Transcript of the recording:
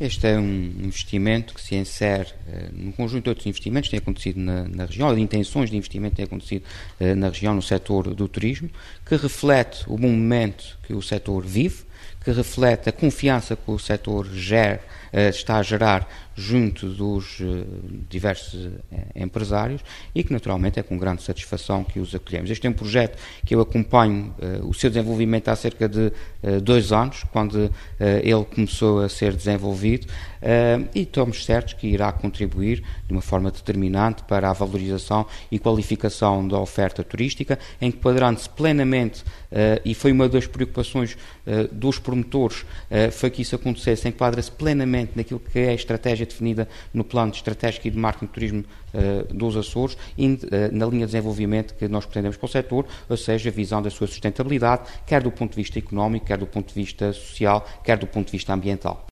Este é um investimento que se insere num conjunto de outros investimentos que têm acontecido na região, ou de intenções de investimento que têm acontecido na região, no setor do turismo, que reflete o bom momento que o setor vive, que reflete a confiança que o setor está a gerar junto dos diversos empresários e que naturalmente é com grande satisfação que os acolhemos. Este é um projeto que eu acompanho o seu desenvolvimento há cerca de 2 anos, quando ele começou a ser desenvolvido, e estamos certos que irá contribuir de uma forma determinante para a valorização e qualificação da oferta turística, enquadrando-se plenamente, e foi uma das preocupações dos promotores, foi que isso acontecesse, enquadra-se plenamente naquilo que é a estratégia definida no plano estratégico e de marketing de turismo dos Açores e na linha de desenvolvimento que nós pretendemos para o setor, ou seja, a visão da sua sustentabilidade, quer do ponto de vista económico, quer do ponto de vista social, quer do ponto de vista ambiental.